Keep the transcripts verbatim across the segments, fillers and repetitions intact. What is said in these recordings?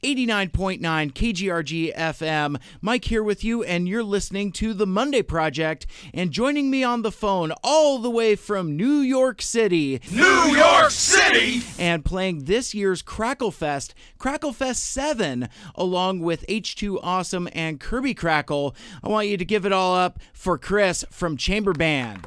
eighty-nine point nine K G R G F M. Mike here with you, and you're listening to The Monday Project. And joining me on the phone all the way from New York City. New York City! And playing this year's Crackle Fest, Crackle Fest seven, along with H two Awesome and Kirby Crackle. I want you to give it all up for Chris from Chamber Band.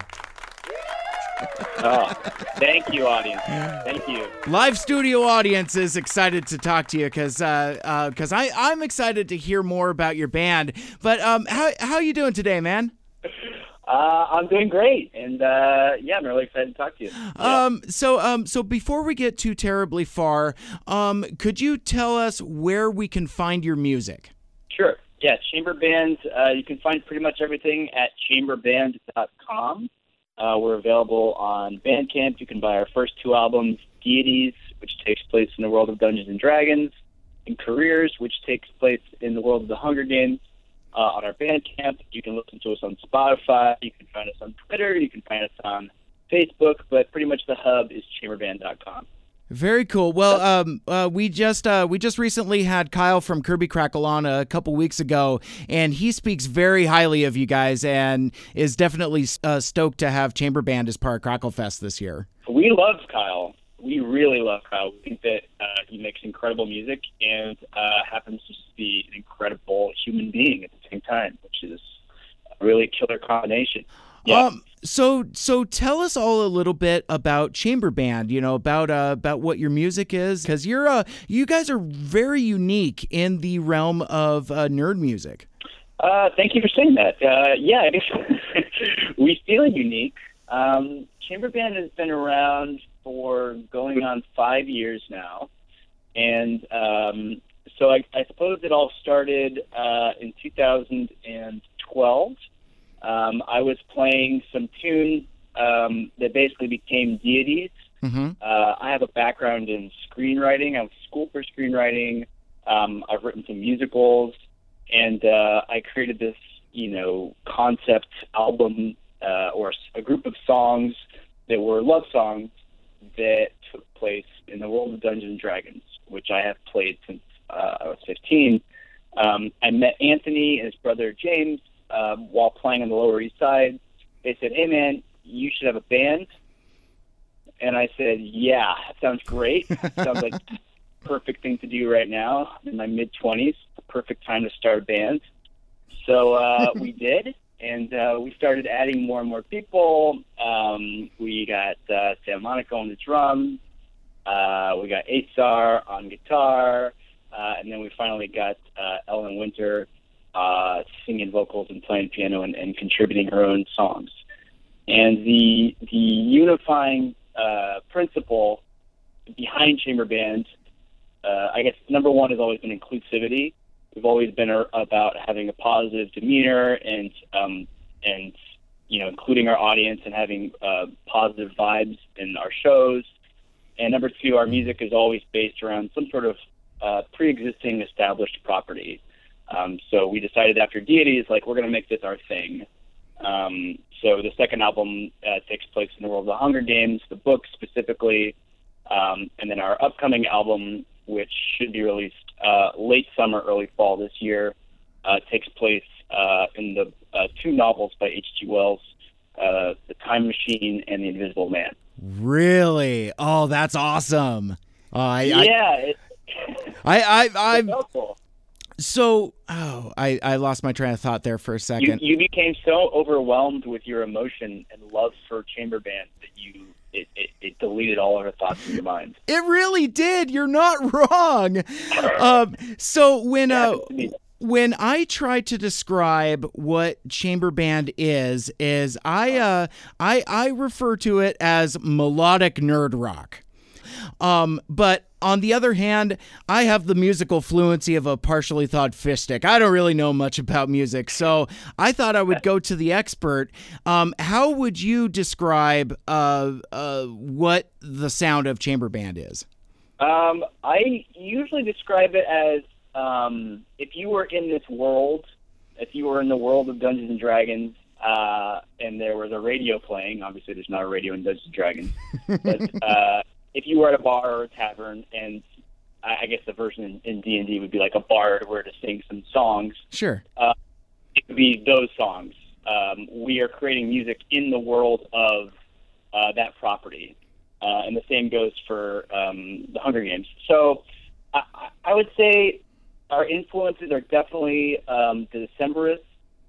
Oh, thank you, audience. Thank you. Live studio audience is excited to talk to you because uh, uh, cause I, I'm excited to hear more about your band. But um, how how you doing today, man? Uh, I'm doing great, and uh, yeah, I'm really excited to talk to you. Yeah. Um, so um, so before we get too terribly far, um, could you tell us where we can find your music? Sure. Yeah, Chamber Band. Uh, you can find pretty much everything at chamber band dot com. Uh, we're available on Bandcamp. You can buy our first two albums, Deities, which takes place in the world of Dungeons and Dragons, and Careers, which takes place in the world of the Hunger Games, uh, on our Bandcamp. You can listen to us on Spotify. You can find us on Twitter. You can find us on Facebook. But pretty much the hub is chamber band dot com. Very cool. Well, um, uh, we just uh, we just recently had Kyle from Kirby Crackle on a couple weeks ago, and he speaks very highly of you guys and is definitely uh, stoked to have Chamber Band as part of Crackle Fest this year. We love Kyle. We really love Kyle. We think that uh, he makes incredible music and uh, happens to just be an incredible human being at the same time, which is a really killer combination. Yeah. Um, so, so tell us all a little bit about Chamber Band, you know, about, uh, about what your music is. Cause you're, uh, you guys are very unique in the realm of, uh, nerd music. Uh, thank you for saying that. Uh, yeah, I guess we feel unique. Um, Chamber Band has been around for going on five years now. And, um, so I, I suppose it all started, uh, in two thousand twelve. Um, I was playing some tunes um, that basically became Deities. Mm-hmm. Uh, I have a background in screenwriting. I went to school for screenwriting. Um, I've written some musicals, and uh, I created this, you know, concept album uh, or a group of songs that were love songs that took place in the world of Dungeons and Dragons, which I have played since uh, I was fifteen. Um, I met Anthony and his brother James Uh, while playing on the Lower East Side. They said, "Hey man, you should have a band." And I said, "Yeah, that sounds great. Sounds like the perfect thing to do right now. I'm in my mid twenties, the perfect time to start a band." So uh, we did, and uh, we started adding more and more people. Um, we got uh, Sam Monaco on the drums. Uh, we got Asar on guitar, uh, and then we finally got uh, Ellen Winter Uh, singing vocals and playing piano and, and contributing her own songs. And the the unifying uh, principle behind Chamber Band, uh, I guess number one has always been inclusivity. We've always been a, about having a positive demeanor and um, and you know including our audience and having uh, positive vibes in our shows. And number two, our music is always based around some sort of uh, pre-existing established property. Um, so we decided after Deities, like, we're going to make this our thing. Um, so the second album uh, takes place in the world of the Hunger Games, the book specifically, um, and then our upcoming album, which should be released uh, late summer, early fall this year, uh, takes place uh, in the uh, two novels by H G Wells, uh, The Time Machine and The Invisible Man. Really? Oh, that's awesome. Uh, I, yeah. I, it, I, I, I, it's helpful. So, oh, I, I lost my train of thought there for a second. You, you became so overwhelmed with your emotion and love for Chamber Band that you it, it, it deleted all other thoughts in your mind. It really did. You're not wrong. um, so when uh, when I try to describe what Chamber Band is, is I uh, I I refer to it as melodic nerd rock. Um, but on the other hand, I have the musical fluency of a partially thawed fish stick. I don't really know much about music, so I thought I would go to the expert. Um, how would you describe uh, uh, what the sound of Chamber Band is? Um, I usually describe it as um, if you were in this world, if you were in the world of Dungeons and Dragons, uh, and there was a radio playing. Obviously, there's not a radio in Dungeons and Dragons, but uh, if you were at a bar or a tavern and I guess the version in D and D would be like a bard were to sing some songs. Sure. Uh, it would be those songs. Um, we are creating music in the world of uh, that property. Uh, and the same goes for um, the Hunger Games. So I, I would say our influences are definitely um, the Decemberists.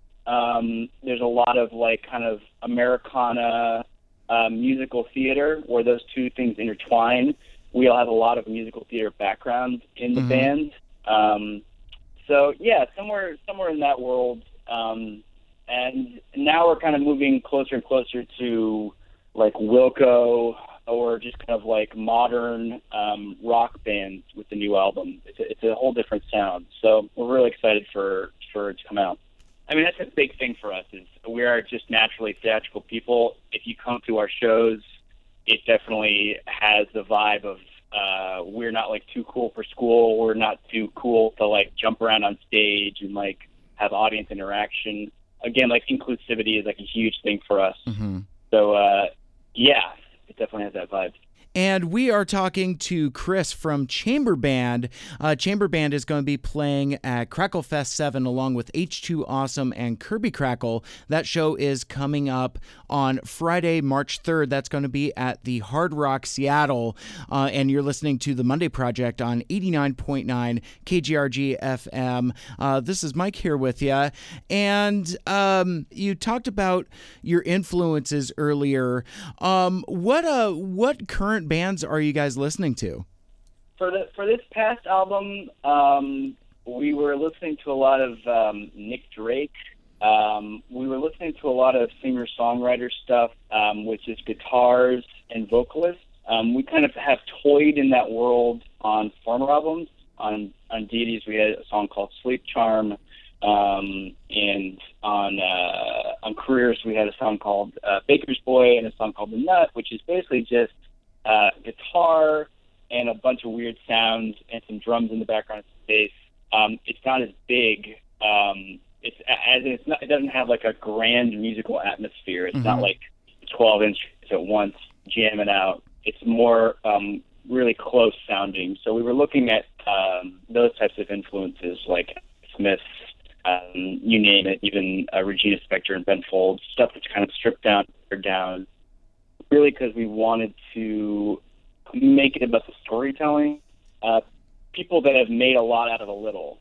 Um, there's a lot of like kind of Americana uh, musical theater where those two things intertwine. We all have a lot of musical theater background in the mm-hmm. band. Um, so yeah, somewhere somewhere in that world. Um, and now we're kind of moving closer and closer to like Wilco or just kind of like modern um, rock bands with the new album. It's a, it's a whole different sound. So we're really excited for, for it to come out. I mean, that's a big thing for us is we are just naturally theatrical people. If you come to our shows, it definitely has the vibe of uh, we're not like too cool for school. We're not too cool to like jump around on stage and like have audience interaction. Again, like inclusivity is like a huge thing for us. Mm-hmm. So uh, yeah, it definitely has that vibe. And we are talking to Chris from Chamber Band. Uh, Chamber Band is going to be playing at Crackle Fest seven along with H two Awesome and Kirby Crackle. That show is coming up on Friday, March third. That's going to be at the Hard Rock Seattle. Uh, and you're listening to The Monday Project on eighty-nine point nine K G R G F M. Uh, this is Mike here with you. And um, you talked about your influences earlier. Um, what uh, what current bands are you guys listening to? For the for this past album, um, we were listening to a lot of um, Nick Drake. Um, we were listening to a lot of singer-songwriter stuff, um, which is guitars and vocalists. Um, we kind of have toyed in that world on former albums. On on Deities, we had a song called Sleep Charm, um, and on uh, on Careers, we had a song called uh, Baker's Boy and a song called The Nut, which is basically just Uh, guitar and a bunch of weird sounds and some drums in the background, some bass. Um, it's not as big. Um, it's as in it's not. It doesn't have like a grand musical atmosphere. It's mm-hmm. not like twelve instruments at once jamming out. It's more um, really close sounding. So we were looking at um, those types of influences, like Smith, um, you name it, even uh, Regina Spektor and Ben Folds, stuff that's kind of stripped down or down. Really, because we wanted to make it about the storytelling. Uh, people that have made a lot out of a little.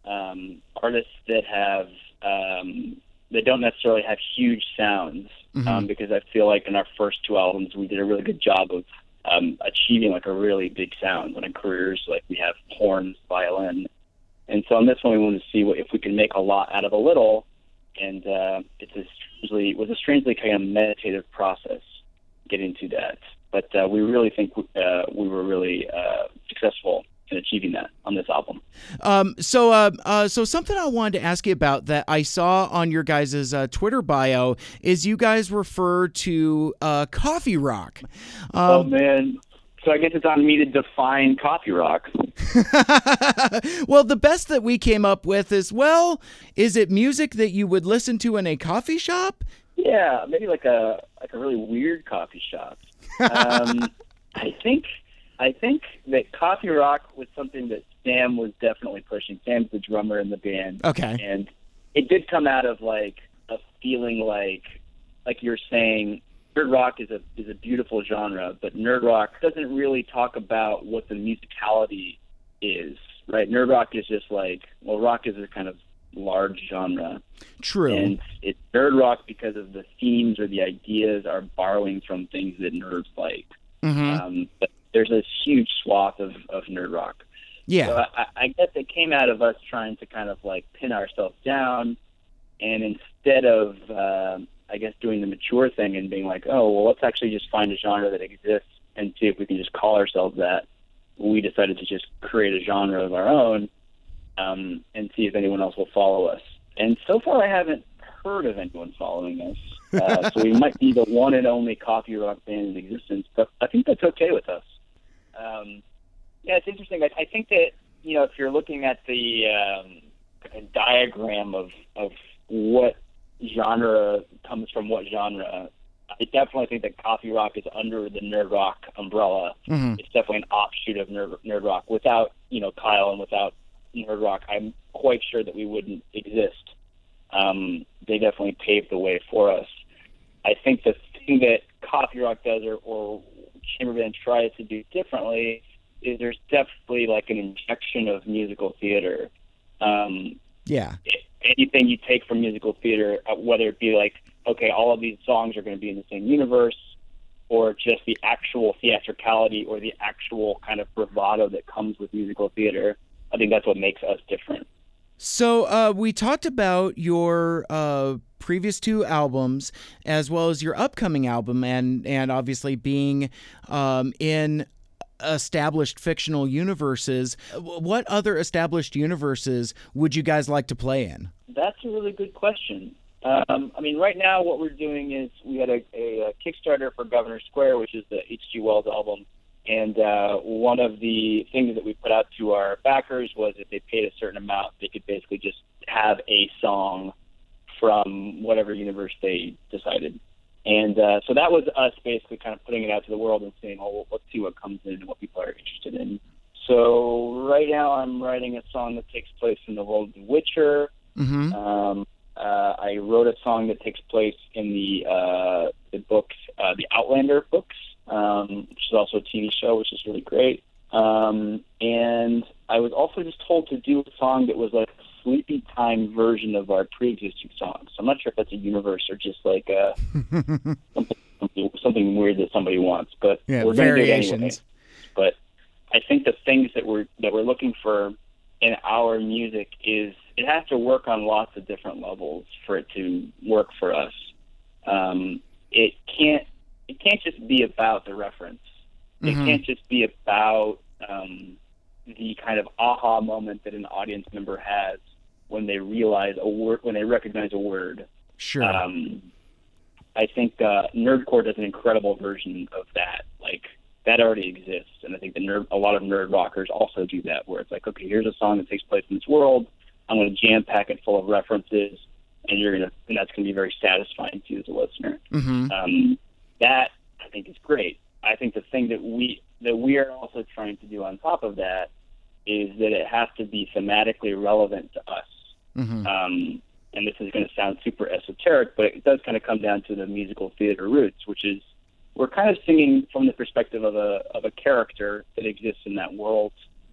Um, artists that have um, that don't necessarily have huge sounds. Mm-hmm. Um, because I feel like in our first two albums we did a really good job of um, achieving like a really big sound. When in Careers, like we have horns, violin, and so on this one we wanted to see what, if we can make a lot out of a little. And uh, it's a strangely, it was a strangely kind of meditative process getting to that, but uh, we really think uh, we were really uh, successful in achieving that on this album. Um, so, uh, uh, so something I wanted to ask you about that I saw on your guys' uh, Twitter bio is you guys refer to uh, coffee rock. Um, oh man. So I guess it's on me to define coffee rock. Well, the best that we came up with is, well, is it music that you would listen to in a coffee shop? Yeah, maybe like a like a really weird coffee shop. Um, I think I think that coffee rock was something that Sam was definitely pushing. Sam's the drummer in the band. Okay. And it did come out of like a feeling like like you're saying, nerd rock is a is a beautiful genre, but nerd rock doesn't really talk about what the musicality is, right? Nerd rock is just like, well, rock is a kind of large genre. True. And it's nerd rock because of the themes or the ideas are borrowing from things that nerds like. Mm-hmm. Um, but there's this huge swath of, of nerd rock. Yeah. So I, I guess it came out of us trying to kind of like pin ourselves down, and instead of, uh, I guess, doing the mature thing and being like, oh, well, let's actually just find a genre that exists and see if we can just call ourselves that, we decided to just create a genre of our own. Um, and see if anyone else will follow us. And so far, I haven't heard of anyone following us. Uh, so we might be the one and only coffee rock band in existence, but I think that's okay with us. Um, yeah, it's interesting. I, I think that, you know, if you're looking at the um, a diagram of, of what genre comes from what genre, I definitely think that Coffee Rock is under the Nerd Rock umbrella. Mm-hmm. It's definitely an offshoot of Nerd, Nerd Rock. Without, you know, Kyle and without Nerd Rock, I'm quite sure that we wouldn't exist. Um, they definitely paved the way for us. I think the thing that Coffee Rock does, or, or Chamber Band tries to do differently, is there's definitely like an injection of musical theater. Um, yeah. Anything you take from musical theater, whether it be like, okay, all of these songs are going to be in the same universe, or just the actual theatricality or the actual kind of bravado that comes with musical theater, I think that's what makes us different. So uh, we talked about your uh, previous two albums as well as your upcoming album, and, and obviously being um, in established fictional universes. What other established universes would you guys like to play in? That's a really good question. Um, I mean, right now what we're doing is we had a, a, a Kickstarter for Governor Square, which is the H G Wells album. And uh, one of the things that we put out to our backers was if they paid a certain amount, they could basically just have a song from whatever universe they decided. And uh, so that was us basically kind of putting it out to the world and saying, oh, well, let's see what comes in and what people are interested in. So right now I'm writing a song that takes place in the world of The Witcher. Mm-hmm. Um, uh, I wrote a song that takes place in the uh, the books, uh, the Outlander books, um, which is also a T V show, which is really great. Um, and I was also just told to do a song that was like a sleepy time version of our pre-existing songs. So I'm not sure if that's a universe or just like a, something, something weird that somebody wants, but yeah, we're going to do it anyway. variations. But I think the things that we're that we're looking for in our music is it has to work on lots of different levels for it to work for us. Um, it can't it can't just be about the reference. It Mm-hmm. can't just be about um, the kind of aha moment that an audience member has when they realize a word, when they recognize a word. Sure. Um, I think uh, Nerdcore does an incredible version of that. Like that already exists, and I think the nerd, a lot of nerd rockers also do that, where it's like, okay, here's a song that takes place in this world. I'm going to jam pack it full of references, and you're going to, and that's going to be very satisfying to you as a listener. Mm-hmm. Um, that I think is great. I think the thing that we that we are also trying to do on top of that is that it has to be thematically relevant to us. Mm-hmm. Um, and this is going to sound super esoteric, but it does kind of come down to the musical theater roots, which is we're kind of singing from the perspective of a of a character that exists in that world.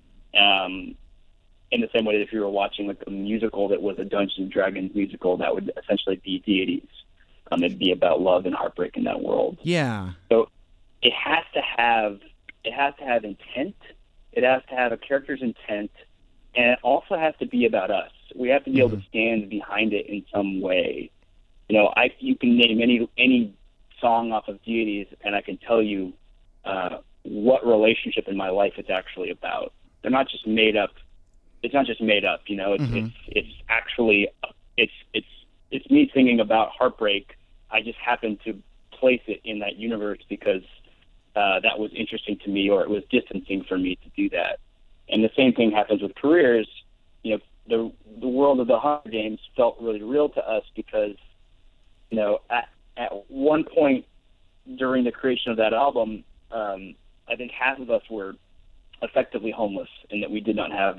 Um, in the same way that if you were watching like a musical that was a Dungeons and Dragons musical, that would essentially be deities. Um, it'd be about love and heartbreak in that world. Yeah. So it has to have it has to have intent. It has to have a character's intent, and it also has to be about us. We have to be mm-hmm. able to stand behind it in some way. You know, I you can name any any song off of deities, and I can tell you uh, what relationship in my life it's actually about. They're not just made up. It's not just made up. You know, it's mm-hmm. it's it's actually it's it's it's me singing about heartbreak. I just happen to place it in that universe because uh, that was interesting to me, or it was distancing for me to do that. And the same thing happens with careers. You know, the the world of the Hunger Games felt really real to us because, you know, at at one point during the creation of that album, um, I think half of us were effectively homeless, and that we did not have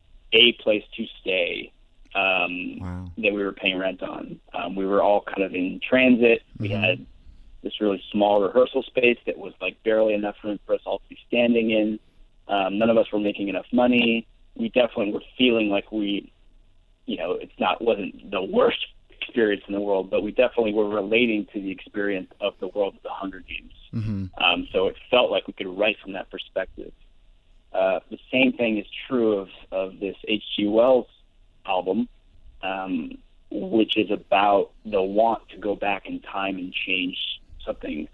a place to stay. Um, wow. That we were paying rent on. Um, we were all kind of in transit. We mm-hmm. had this really small rehearsal space that was like barely enough room for us all to be standing in. Um, none of us were making enough money. We definitely were feeling like we, you know, it's not wasn't the worst experience in the world, but we definitely were relating to the experience of the world of the Hunger Games. Mm-hmm. Um, so it felt like we could write from that perspective. Uh, the same thing is true of, of this H G Wells album, um, which is about the want to go back in time and change something.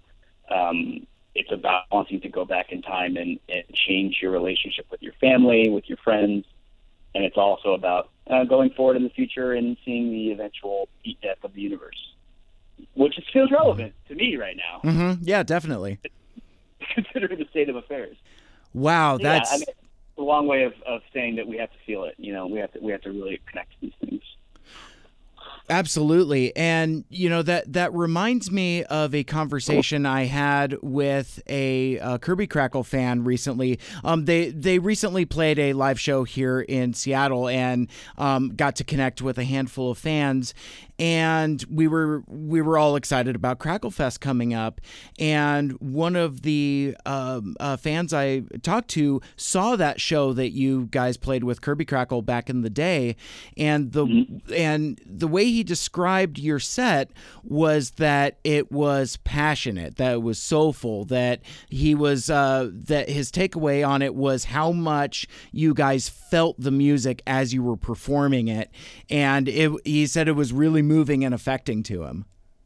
Um, it's about wanting to go back in time and, and change your relationship with your family, with your friends, and it's also about uh, going forward in the future and seeing the eventual death of the universe, which is, feels relevant to me right now. Mm-hmm. Yeah, definitely. Considering the state of affairs. Wow, that's yeah, I mean, a long way of, of saying that we have to feel it. You know, we have to we have to really connect to these things. Absolutely. And, you know, that, that reminds me of a conversation I had with a, a Kirby Crackle fan recently. Um, they, they recently played a live show here in Seattle and um, got to connect with a handful of fans. And we were we were all excited about Crackle Fest coming up. And one of the um, uh, fans I talked to saw that show that you guys played with Kirby Crackle back in the day, and the mm-hmm. and the way he described your set was that it was passionate, that it was soulful, that he was uh, that his takeaway on it was how much you guys felt the music as you were performing it, and it, he said it was really moving and affecting to him.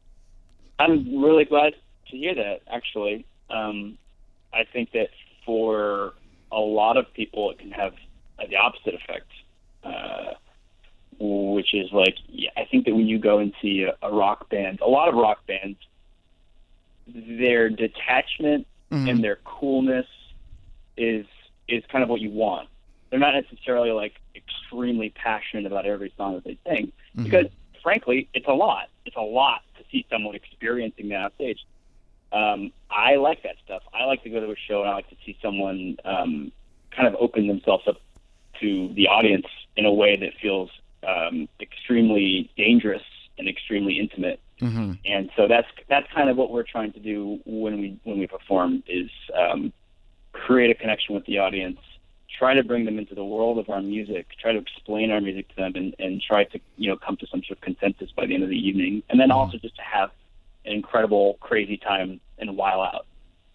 I'm really glad to hear that, actually. Um, I think that for a lot of people, it can have the opposite effect, uh, which is like, yeah, I think that when you go and see a, a rock band, a lot of rock bands, their detachment mm-hmm. and their coolness is is kind of what you want. They're not necessarily like extremely passionate about every song that they sing, mm-hmm. because frankly, it's a lot. It's a lot to see someone experiencing that on stage. Um, I like that stuff. I like to go to a show and I like to see someone um, kind of open themselves up to the audience in a way that feels um, extremely dangerous and extremely intimate. Mm-hmm. And so that's that's kind of what we're trying to do when we when we perform is um, create a connection with the audience. Try to bring them into the world of our music, try to explain our music to them, and, and try to, you know, come to some sort of consensus by the end of the evening. And then also just to have an incredible, crazy time and while out.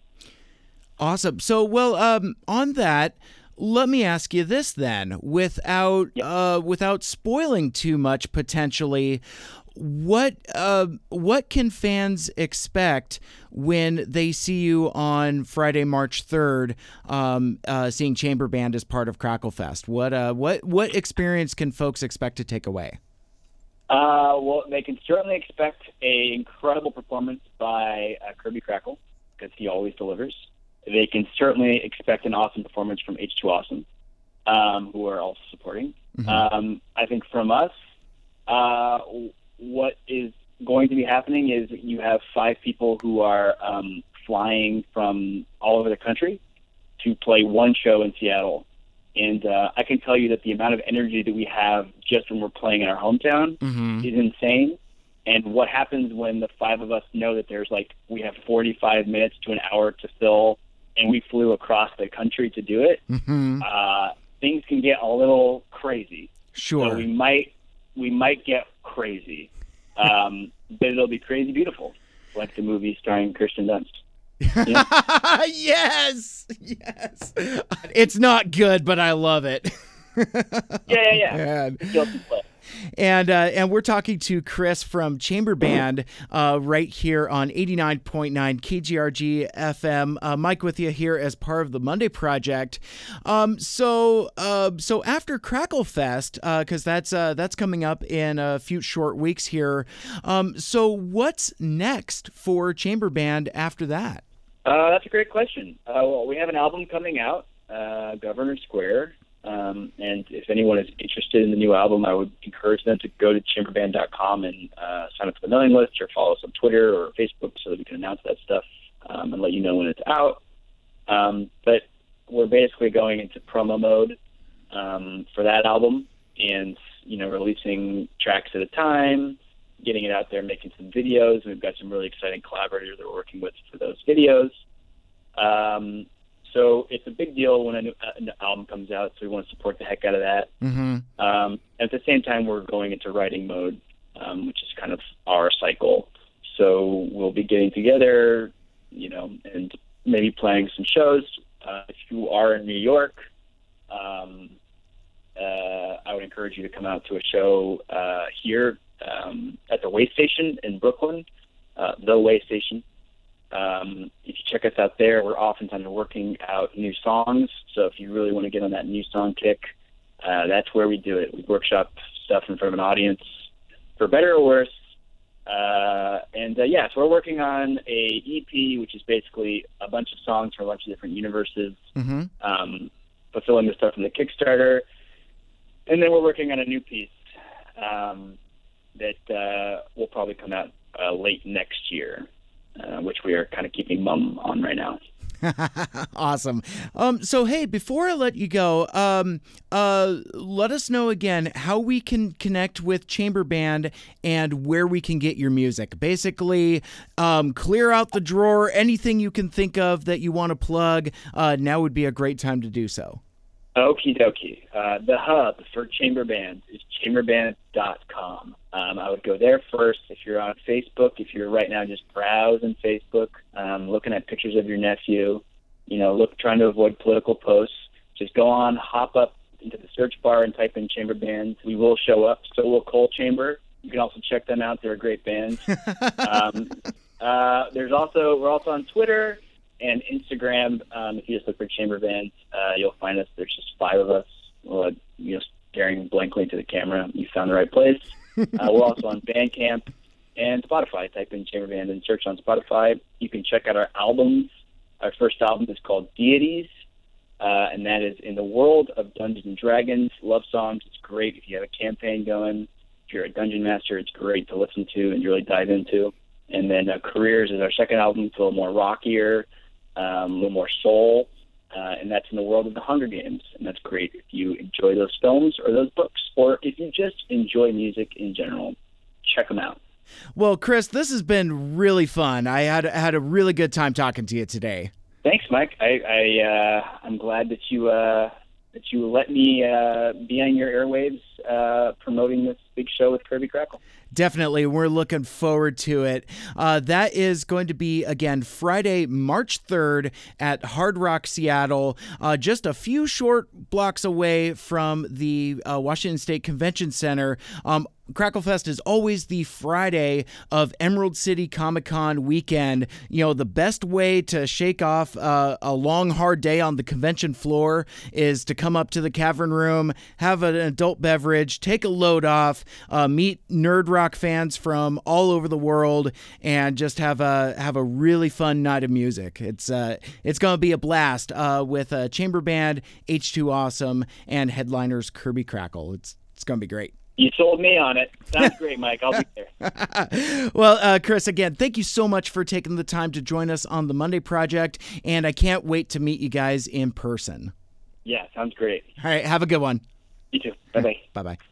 Awesome. So, well, um, on that, let me ask you this then, without yep. uh, without spoiling too much potentially. What uh, what can fans expect when they see you on Friday, March third, um, uh, seeing Chamber Band as part of Crackle Fest? What uh, what what experience can folks expect to take away? Uh, well, they can certainly expect a incredible performance by uh, Kirby Crackle, because he always delivers. They can certainly expect an awesome performance from H two Awesome, um, who are also supporting. Mm-hmm. Um, I think from us, uh, what is going to be happening is you have five people who are um, flying from all over the country to play one show in Seattle. And uh, I can tell you that the amount of energy that we have just when we're playing in our hometown mm-hmm. is insane. And what happens when the five of us know that there's like, we have forty-five minutes to an hour to fill, and we flew across the country to do it, mm-hmm. uh, things can get a little crazy. Sure. So we might, we might get crazy, um, but it'll be crazy beautiful, like the movie starring Kirsten Dunst. Yeah. yes, yes. It's not good, but I love it. yeah, yeah, yeah. And uh, and we're talking to Chris from Chamber Band uh, right here on eighty-nine point nine K G R G F M. Uh, Mike with you here as part of the Monday Project. Um, so uh, so after Crackle Fest, because uh, that's uh, that's coming up in a few short weeks here. Um, so what's next for Chamber Band after that? Uh, that's a great question. Uh, well, we have an album coming out, uh, Governor Square. Um, and if anyone is interested in the new album, I would encourage them to go to chamber band dot com and uh, sign up for the mailing list, or follow us on Twitter or Facebook so that we can announce that stuff um, and let you know when it's out. Um, but we're basically going into promo mode um, for that album, and you know, releasing tracks at a time, getting it out there, making some videos. We've got some really exciting collaborators that we're working with for those videos. Um, So it's a big deal when a new, a new album comes out, so we want to support the heck out of that. Mm-hmm. Um, at the same time, we're going into writing mode, um, which is kind of our cycle. So we'll be getting together, you know, and maybe playing some shows. Uh, if you are in New York, um, uh, I would encourage you to come out to a show uh, here um, at the Way Station in Brooklyn, uh, the Way Station. Um, if you check us out there, we're oftentimes working out new songs. So if you really want to get on that new song kick, uh, that's where we do it. We workshop stuff in front of an audience, for better or worse. Uh, and uh, yeah, so we're working on a E P, which is basically a bunch of songs from a bunch of different universes, mm-hmm. um, fulfilling the stuff from the Kickstarter. And then we're working on a new piece um, that uh, will probably come out uh, late next year, uh, which we are kind of keeping mum on right now. Awesome. Um, so, hey, before I let you go, um, uh, let us know again how we can connect with Chamber Band and where we can get your music. Basically, um, clear out the drawer. Anything you can think of that you want to plug, uh, now would be a great time to do so. Okie dokie. Uh, the hub for Chamber Band is chamber band dot com. Um, I would go there first. If you're on Facebook, if you're right now just browsing Facebook, um, looking at pictures of your nephew, you know, look, trying to avoid political posts, just go on, hop up into the search bar and type in Chamber Band. We will show up. So will Coal Chamber. You can also check them out. They're a great band. um, uh, there's also, we're also on Twitter and Instagram. Um, if you just look for Chamber Band, uh, you'll find us. There's just five of us, uh, you know, staring blankly into the camera. You found the right place. Uh, we're also on Bandcamp and Spotify. Type in Chamber Band and search on Spotify. You can check out our albums. Our first album is called Deities, uh, and that is in the world of Dungeons and Dragons, love songs. It's great if you have a campaign going. If you're a dungeon master, it's great to listen to and really dive into. And then uh, Careers is our second album. It's a little more rockier, um, a little more soul, uh, and that's in the world of the Hunger Games. And that's great if you enjoy those films or those books, or if you just enjoy music in general. Check them out. Well, Chris, this has been really fun. I had had a really good time talking to you today. Thanks, Mike. I, I uh, I'm glad that you uh, that you let me uh, be on your airwaves uh, promoting this big show with Kirby Crackle. Definitely. We're looking forward to it. Uh, that is going to be, again, Friday, March third at Hard Rock Seattle, uh, just a few short blocks away from the uh, Washington State Convention Center. Um, Cracklefest is always the Friday of Emerald City Comic Con weekend. You know, the best way to shake off uh, a long, hard day on the convention floor is to come up to the Cavern Room, have an adult beverage, take a load off, uh, meet nerd rock fans from all over the world, and just have a have a really fun night of music. It's uh, it's going to be a blast uh, with uh, Chamber Band, H two Awesome, and headliners Kirby Crackle. It's it's going to be great. You sold me on it. Sounds great, Mike. I'll be there. Well, uh, Chris, again, thank you so much for taking the time to join us on the Monday Project, and I can't wait to meet you guys in person. Yeah, sounds great. All right, have a good one. You too. Bye-bye. Bye-bye.